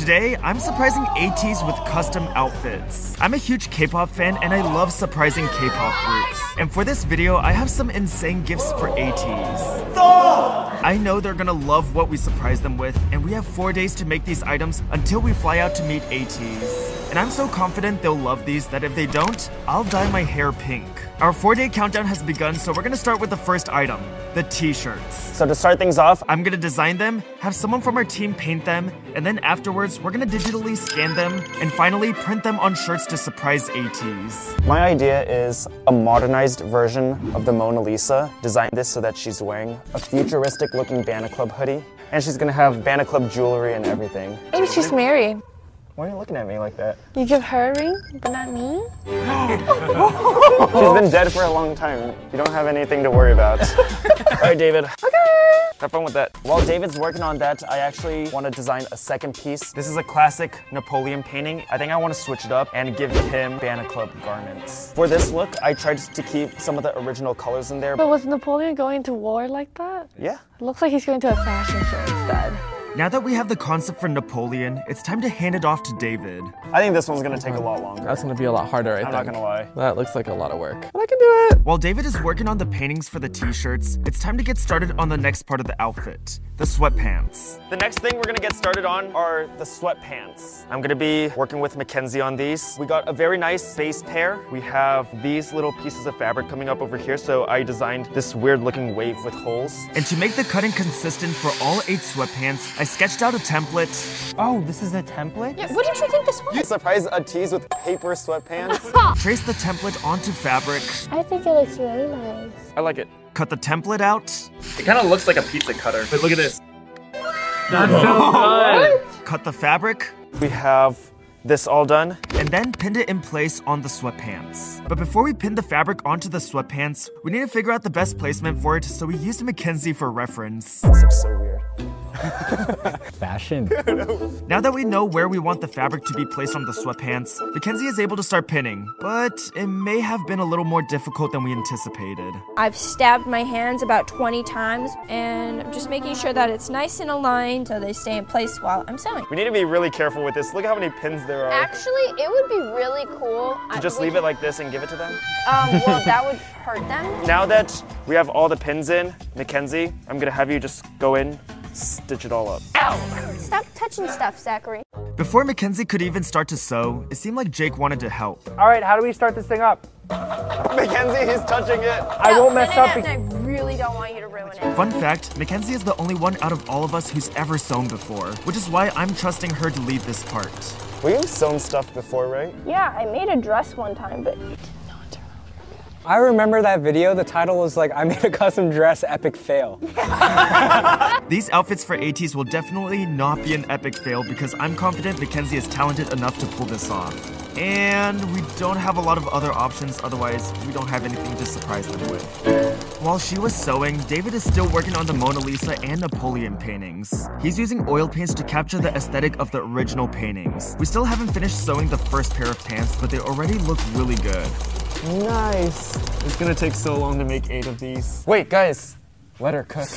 Today, I'm surprising ATEEZ with custom outfits. I'm a huge K-pop fan and I love surprising K-pop groups. And for this video, I have some insane gifts for ATEEZ. I know they're gonna love what we surprise them with, and we have 4 days to make these items until we fly out to meet ATEEZ. And I'm so confident they'll love these that if they don't, I'll dye my hair pink. Our 4-day countdown has begun, so we're gonna start with the first item, the t-shirts. So to start things off, I'm gonna design them, have someone from our team paint them, and then afterwards, we're gonna digitally scan them, and finally print them on shirts to surprise ATEEZ. my idea is a modernized version of the Mona Lisa. Designed this so that she's wearing a futuristic looking Banana Club hoodie, and she's gonna have Banana Club jewelry and everything. Maybe she's married. Why are you looking at me like that? You give her a ring, but not me? She's been dead for a long time. You don't have anything to worry about. All right, David. Okay. Have fun with that. While David's working on that, I actually want to design a second piece. This is a classic Napoleon painting. I think I want to switch it up and give him Banana Club garments. For this look, I tried to keep some of the original colors in there. But was Napoleon going to war like that? Yeah. It looks like he's going to a fashion show instead. Now that we have the concept for Napoleon, it's time to hand it off to David. I think this one's gonna take a lot longer. That's gonna be a lot harder, I think. I'm not gonna lie. That looks like a lot of work. But I can do it! While David is working on the paintings for the t-shirts, it's time to get started on the next part of the outfit, the sweatpants. The next thing we're gonna get started on are the sweatpants. I'm gonna be working with Mackenzie on these. We got a very nice base pair. We have these little pieces of fabric coming up over here, so I designed this weird looking wave with holes. And to make the cutting consistent for all 8 sweatpants, I sketched out a template. Oh, this is a template? Yeah, what did you think this was? You surprise ATEEZ with paper sweatpants? Trace the template onto fabric, I think it looks really nice. I like it. cut the template out, It kind of looks like a pizza cutter. But look at this. That's so good! cut the fabric, We have this all done. and then pinned it in place on the sweatpants. But before we pin the fabric onto the sweatpants, we need to figure out the best placement for it, so we used Mackenzie for reference. This looks so weird. Fashion. Now that we know where we want the fabric to be placed on the sweatpants, Mackenzie is able to start pinning, but it may have been a little more difficult than we anticipated. I've stabbed my hands about 20 times, and I'm just making sure that it's nice and aligned so they stay in place while I'm sewing. We need to be really careful with this. Look how many pins there are. Actually, it would be really cool. To just leave it like this and give it to them? Well, that would hurt them. Now that we have all the pins in, Mackenzie, I'm gonna have you just go in, stitch it all up. Stop touching stuff, Zachary. Before Mackenzie could even start to sew, it seemed like Jake wanted to help. All right, how do we start this thing up? Mackenzie, he's touching it. I won't mess up. And I really don't want you to ruin it. Fun fact, Mackenzie is the only one out of all of us who's ever sewn before, which is why I'm trusting her to lead this part. Well, you've sewn stuff before, right? Yeah, I made a dress one time, but I remember that video. The title was like, I made a custom dress, epic fail. These outfits for ATEEZ will definitely not be an epic fail because I'm confident Mackenzie is talented enough to pull this off. And we don't have a lot of other options, otherwise we don't have anything to surprise them with. While she was sewing, David is still working on the Mona Lisa and Napoleon paintings. He's using oil paints to capture the aesthetic of the original paintings. We still haven't finished sewing the first pair of pants, but they already look really good. Nice. It's gonna take so long to make 8 of these. Wait, guys. Let her cook.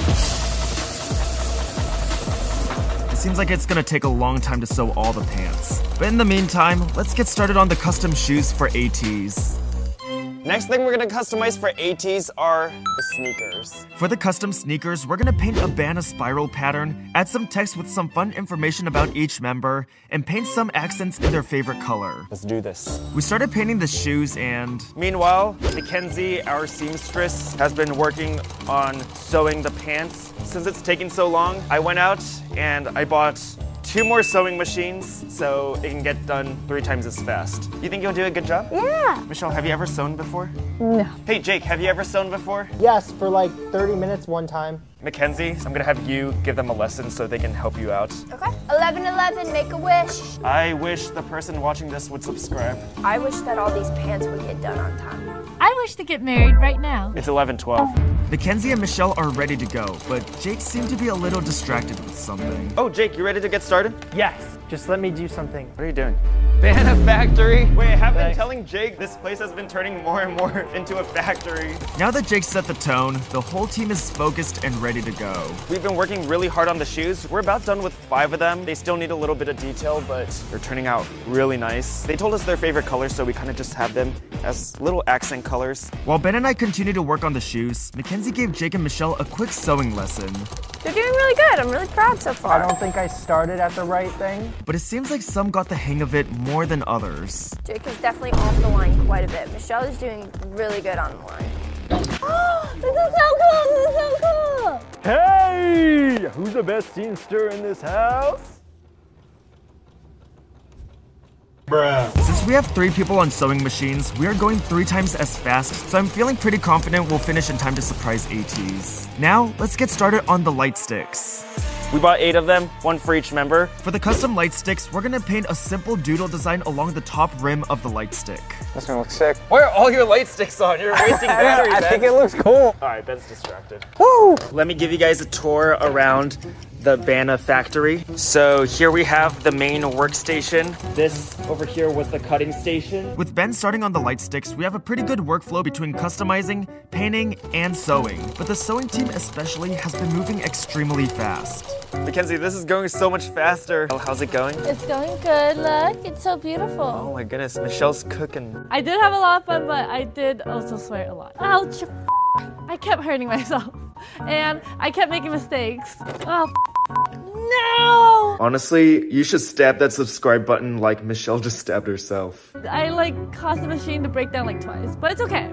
It seems like it's gonna take a long time to sew all the pants. But in the meantime, let's get started on the custom shoes for ATEEZ. Next thing we're gonna customize for ATEEZ are the sneakers. For the custom sneakers, we're gonna paint a banana spiral pattern, add some text with some fun information about each member, and paint some accents in their favorite color. Let's do this. We started painting the shoes and... Meanwhile, Mackenzie, our seamstress, has been working on sewing the pants. Since it's taking so long, I went out and I bought 2 more sewing machines so it can get done 3 times as fast. You think you'll do a good job? Yeah. Michelle, have you ever sewn before? No. Hey, Jake, have you ever sewn before? Yes, for like 30 minutes one time. Mackenzie, I'm gonna have you give them a lesson so they can help you out. okay. 11-11, make a wish. I wish the person watching this would subscribe. I wish that all these pants would get done on time. I wish to get married right now. It's 11:12. Mackenzie and Michelle are ready to go, but Jake seemed to be a little distracted with something. Oh, Jake, you ready to get started? Yes. Just let me do something. What are you doing? Banana Factory. Wait, I have been telling Jake this place has been turning more and more into a factory. Now that Jake set the tone, the whole team is focused and ready to go. We've been working really hard on the shoes. We're about done with 5 of them. They still need a little bit of detail, but they're turning out really nice. They told us their favorite colors, so we kind of just have them as little accent colors. While Ben and I continue to work on the shoes, Mackenzie gave Jake and Michelle a quick sewing lesson. They're doing really good. I'm really proud so far. I don't think I started at the right thing. But it seems like some got the hang of it more than others. Jake is definitely off the line quite a bit. Michelle is doing really good on the line. This is so cool! This is so cool! Hey! Who's the best seamster in this house? Since we have 3 people on sewing machines, we are going 3 times as fast, so I'm feeling pretty confident we'll finish in time to surprise ATs. Now, let's get started on the light sticks. We bought 8 of them, 1 for each member. For the custom light sticks, we're gonna paint a simple doodle design along the top rim of the light stick. That's gonna look sick. Why are all your light sticks on? You're wasting battery, I Ben. think it looks cool. All right, Ben's distracted. Woo! Let me give you guys a tour around the Banana Factory. So here we have the main workstation. This over here was the cutting station. With Ben starting on the light sticks, we have a pretty good workflow between customizing, painting, and sewing. But the sewing team especially has been moving extremely fast. Mackenzie, this is going so much faster. How's it going? It's going good. Look, it's so beautiful. Oh my goodness, Michelle's cooking. I did have a lot of fun, but I did also swear a lot. Ouch! I kept hurting myself. And I kept making mistakes. Oh, no! Honestly, you should stab that subscribe button like Michelle just stabbed herself. I caused the machine to break down twice, but it's okay.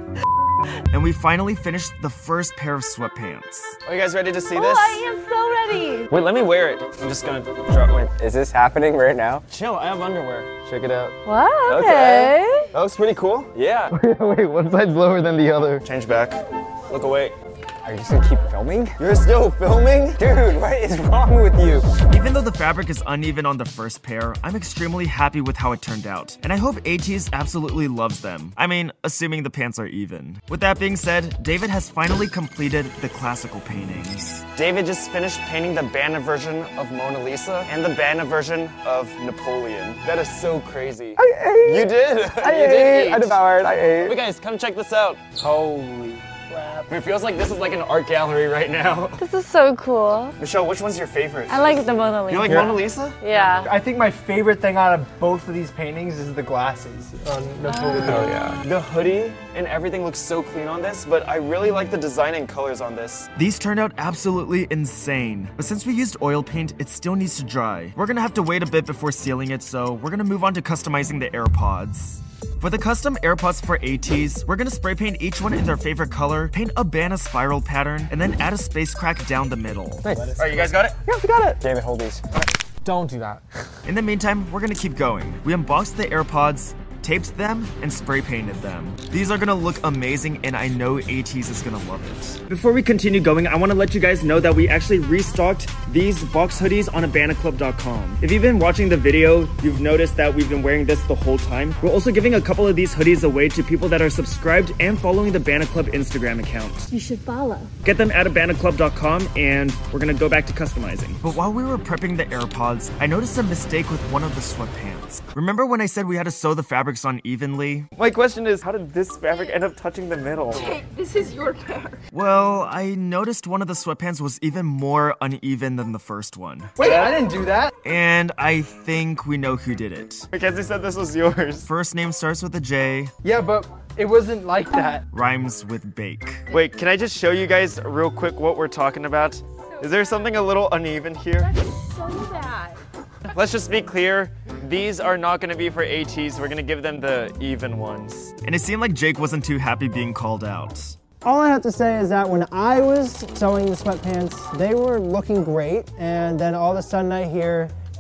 And we finally finished the first pair of sweatpants. Are you guys ready to see Oh, this? I am so ready! Wait, let me wear it. I'm just gonna drop it. Is this happening right now? Chill, I have underwear. Check it out. Wow, okay. That looks pretty cool. Yeah. Wait, one side's lower than the other. Change back. Look away. Are you just gonna keep filming? You're still filming? Dude, what is wrong with you? Even though the fabric is uneven on the first pair, I'm extremely happy with how it turned out. And I hope ATs absolutely loves them. I mean, assuming the pants are even. With that being said, David has finally completed the classical paintings. David just finished painting the Banner version of Mona Lisa and the Banner version of Napoleon. That is so crazy. I ate. You did. I ate. I devoured. I ate. Wait guys, come check this out. Holy crap. It feels like this is like an art gallery right now. This is so cool. Michelle, which one's your favorite? I like the Mona Lisa. You like Mona Lisa? Yeah. I think my favorite thing out of both of these paintings is the glasses on Napoleon. Oh yeah. The hoodie and everything looks so clean on this, but I really like the design and colors on this. These turned out absolutely insane. But since we used oil paint, it still needs to dry. We're gonna have to wait a bit before sealing it, so we're gonna move on to customizing the AirPods. For the custom AirPods for ATs, we're gonna spray paint each one in their favorite color, paint a banana spiral pattern, and then add a space crack down the middle. Nice. All right, you guys got it? Yeah, we got it. David, hold these. Don't do that. In the meantime, we're gonna keep going. We unboxed the AirPods, taped them, and spray painted them. These are gonna look amazing, and I know ATs is gonna love it. Before we continue going, I wanna let you guys know that we actually restocked these box hoodies on abanaclub.com. If you've been watching the video, you've noticed that we've been wearing this the whole time. We're also giving a couple of these hoodies away to people that are subscribed and following the Banana Club Instagram account. You should follow. Get them at abanaclub.com, and we're gonna go back to customizing. But while we were prepping the AirPods, I noticed a mistake with one of the sweatpants. Remember when I said we had to sew the fabrics on evenly? My question is, how did this fabric end up touching the middle? This is your pair. Well, I noticed one of the sweatpants was even more uneven than the first one. Wait, I didn't do that. And I think we know who did it. Mackenzie said this was yours. First name starts with a J, Yeah, but it wasn't like that. rhymes with bake. Wait, can I just show you guys real quick what we're talking about? Is there something a little uneven here? So bad. Let's just be clear. These are not going to be for ATs. We're going to give them the even ones. And it seemed like Jake wasn't too happy being called out. All I have to say is that when I was sewing the sweatpants, they were looking great, and then all of a sudden I hear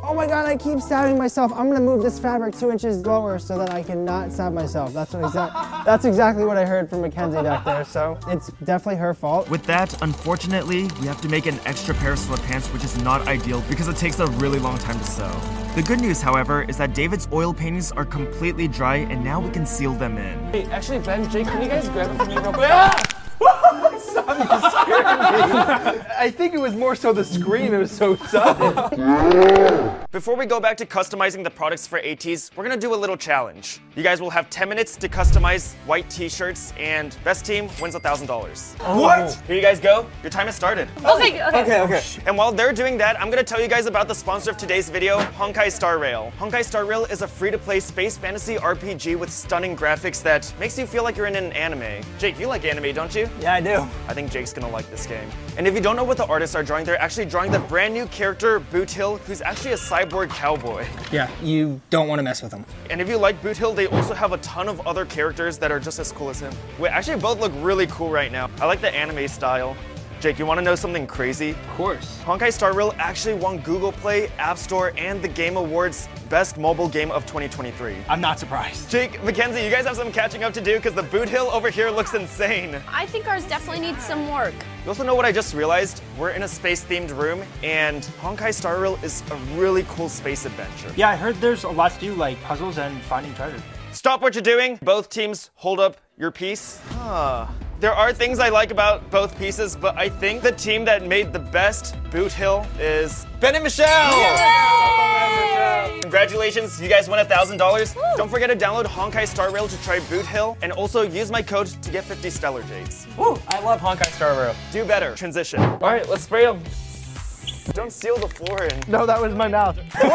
Oh my god, I keep stabbing myself. I'm gonna move this fabric 2 inches lower so that I can not stab myself. That's exactly what I heard from Mackenzie back there, so it's definitely her fault. With that, unfortunately, we have to make an extra pair of sweatpants, which is not ideal because it takes a really long time to sew. The good news, however, is that David's oil paintings are completely dry and now we can seal them in. Hey, actually, Ben, Jake, can you guys grab it for me real quick? I think it was more so the scream, it was so sudden. Before we go back to customizing the products for ATs, we're gonna do a little challenge. You guys will have 10 minutes to customize white t-shirts, and best team wins $1,000. What? Here you guys go. Your time has started. Okay. Okay. And while they're doing that, I'm gonna tell you guys about the sponsor of today's video, Honkai Star Rail. Honkai Star Rail is a free-to-play space fantasy RPG with stunning graphics that makes you feel like you're in an anime. Jake, you like anime, don't you? Yeah, I do. I think Jake's gonna like this game. And if you don't know what the artists are drawing, they're actually drawing the brand new character, Boot Hill, who's actually a cyborg cowboy. Yeah, you don't want to mess with them. And if you like Boot Hill, they also have a ton of other characters that are just as cool as him. We actually both look really cool right now. I like the anime style. Jake, you want to know something crazy? Of course. Honkai Star Rail actually won Google Play, App Store, and the Game Awards Best Mobile Game of 2023. I'm not surprised. Jake, Mackenzie, you guys have some catching up to do because the Boot Hill over here looks insane. I think ours definitely needs some work. You also know what I just realized? We're in a space-themed room, and Honkai Star Rail is a really cool space adventure. Yeah, I heard there's a lot to do, like puzzles and finding treasure. Stop what you're doing. Both teams hold up your piece. There are things I like about both pieces, but I think the team that made the best Boot Hill is Ben and Michelle! Yay! Congratulations, you guys won $1,000. Don't forget to download Honkai Star Rail to try Boot Hill, and also use my code to get 50 Stellar Jades. Woo, I love Honkai Star Rail. Do better. Transition. All right, let's spray them. Don't seal the floor in. No, that was my mouth.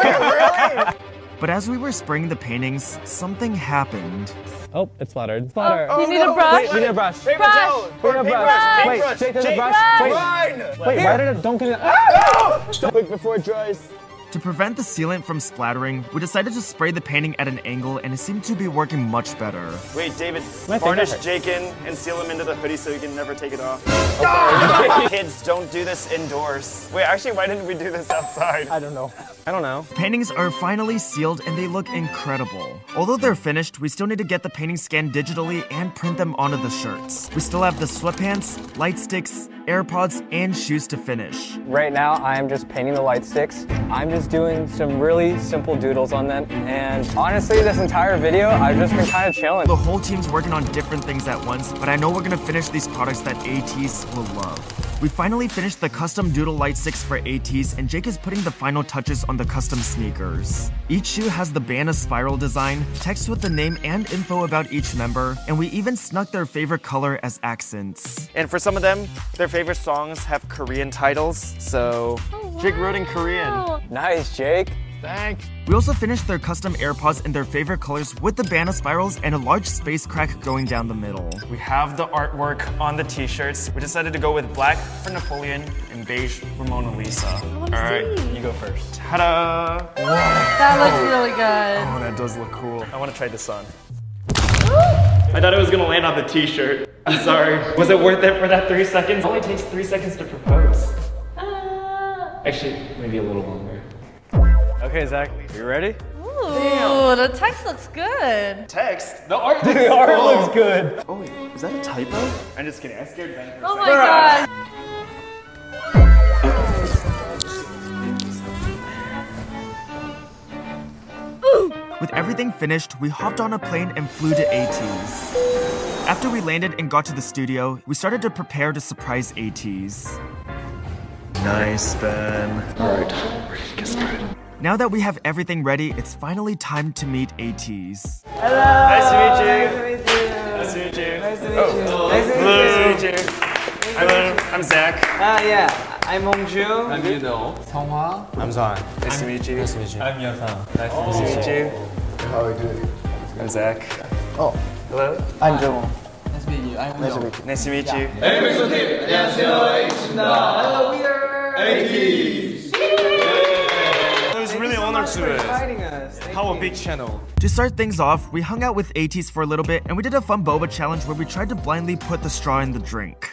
But as we were spraying the paintings, something happened. Oh, it splattered. Splattered. You need a brush? We need a brush. Hey, Michelle! Wait, Paintbrush! Jake, there's a Jake, brush. run! Wait, why did it? Don't get it. Quick before it dries. To prevent the sealant from splattering, we decided to spray the painting at an angle and it seemed to be working much better. Wait, David, My varnish finger Jake in and seal him into the hoodie so he can never take it off. Kids, don't do this indoors. Wait, actually, why didn't we do this outside? I don't know. Paintings are finally sealed and they look incredible. Although they're finished, we still need to get the paintings scanned digitally and print them onto the shirts. We still have the sweatpants, light sticks, AirPods, and shoes to finish. Right now, I am just painting the light sticks. I'm just doing some really simple doodles on them. And honestly, this entire video, I've just been kind of chilling. The whole team's working on different things at once, but I know we're gonna finish these products that ATs will love. We finally finished the custom doodle light sticks for ATs, and Jake is putting the final touches on the custom sneakers. Each shoe has the band spiral design, text with the name and info about each member, and we even snuck their favorite color as accents. And for some of them, their favorite songs have Korean titles, so Jake wrote in Korean. Nice, Jake. Thanks. We also finished their custom AirPods in their favorite colors with the band spirals and a large space crack going down the middle. We have the artwork on the t-shirts. We decided to go with black for Napoleon and beige for Mona Lisa. All right, you go first. Ta-da! That looks really good. Oh, that does look cool. I want to try this on. I thought it was gonna land on the t-shirt. I'm sorry. Was it worth it for that 3 seconds? It only takes 3 seconds to propose. Actually, maybe a little longer. Okay, Zach, you ready? Ooh, the text looks good. Text? The art looks good. Oh wait, is that a typo? I'm just kidding, I scared Ben for a Oh second. my god. With everything finished, we hopped on a plane and flew to ATs. After we landed and got to the studio, we started to prepare to surprise ATs. Nice, Ben. All right, ready to get started. Now that we have everything ready, it's finally time to meet ATs. Nice to meet you. Nice to meet you. Nice to meet you. Hello. Nice to meet you. Hello, I'm Zach. Yeah, I'm Hongju. I'm Yudo. Songhwa. I'm Zon. Nice to meet you. Nice to meet you. I'm Yosang. Nice to meet you. How are you doing? I'm Zach. Oh, Hello. I'm Jong. Nice to meet you. I'm Yudo. Nice to meet you. Hello, we are ATs. I was really honored to it. inviting us. How a big channel. To start things off, we hung out with ATs for a little bit and we did a fun boba challenge where we tried to blindly put the straw in the drink.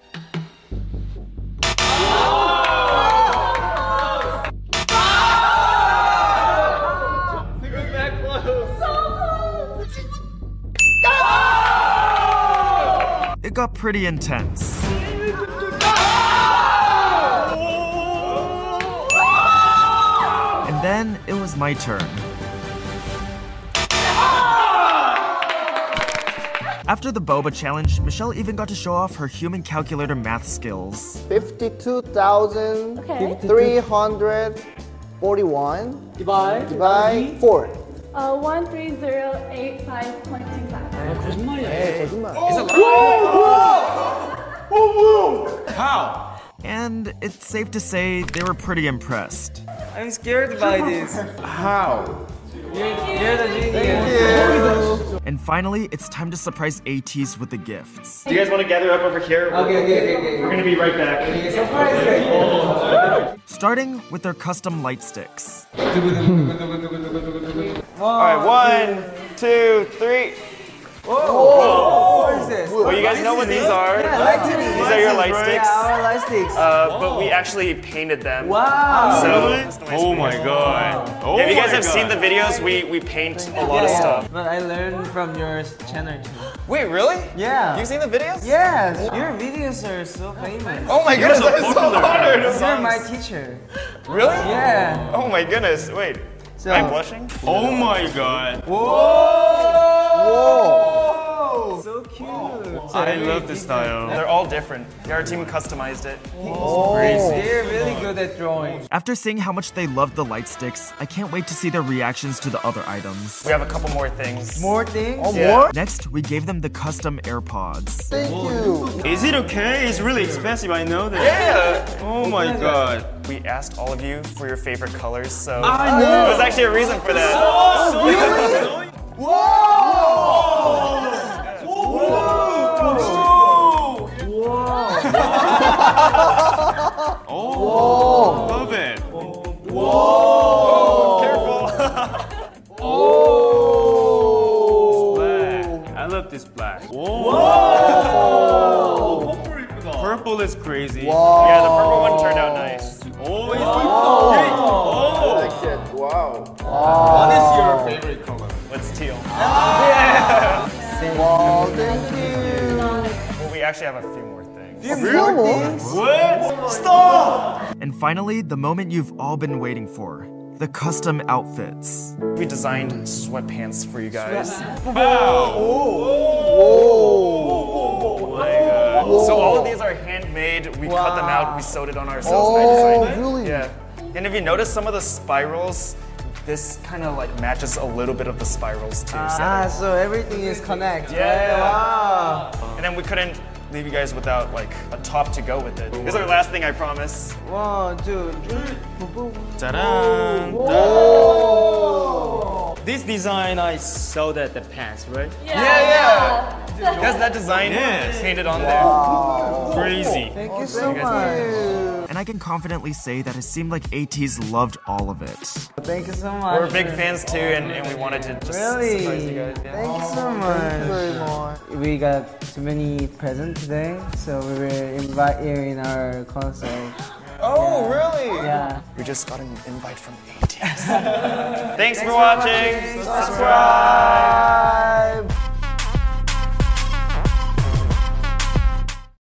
it got pretty intense. And then it was my turn. After the boba challenge, Michelle even got to show off her human calculator math skills. 52,341 divide 4. 13085.25. How? And it's safe to say they were pretty impressed. I'm scared by this. How? You're the genius. And finally, it's time to surprise ATs with the gifts. Do you guys want to gather up over here? Okay. We're gonna be right back. Starting with their custom light sticks. Alright, 1, 2, 3. What is this? Well, you guys know what these are. These are your light sticks. Our light sticks. But we actually painted them. Wow. So, Oh my god. Oh if you guys my have seen God. the videos, we paint a lot of stuff. But I learned from your channel too. Wait, really? Yeah. You've seen the videos? Yes. Your videos are so famous. Oh my goodness, that is so honored. You're my teacher. Really? Yeah. Oh my goodness, wait. So, Am I blushing? Oh my god. Whoa. So cute. I love the style. They're all different. Our team customized it. They're really good at drawing. After seeing how much they loved the light sticks, I can't wait to see their reactions to the other items. We have a couple more things. More things? Yeah. Next, we gave them the custom AirPods. Thank you. Is it okay? It's really expensive, I know that. Yeah. Oh my god. We asked all of you for your favorite colors, so I know. there's actually a reason for that. Oh, love it. Careful. Black. I love this black. Whoa. Purple is crazy. Yeah, the purple one turned out nice. Oh, it's Wow. What is your favorite color? What's teal? Wow, thank you. Well, we actually have a few more things. What? Stop! And finally, the moment you've all been waiting for, the custom outfits. We designed sweatpants for you guys. So all of these are handmade. We cut them out. We sewed it on ourselves. And I designed it. Really? Yeah. And if you notice some of the spirals, this kind of like matches a little bit of the spirals too. So everything is connected. Yeah. Wow. And then we couldn't leave you guys without like a top to go with it. This is our last thing, I promise. 1, 2, 3. Ta-da! Oh. This design I sewed at the pants, right? Yeah. That's that design Yes. painted on there. Crazy. Thank you so much. And I can confidently say that it seemed like ATs loved all of it. Thank you so much. We're big fans too, and we wanted to just surprise you Really? guys. Yeah. Thank you so much. We got too many presents today, so we will invite you in our concert. Oh, really? Yeah. We just got an invite from ATs. Thanks for watching. Subscribe.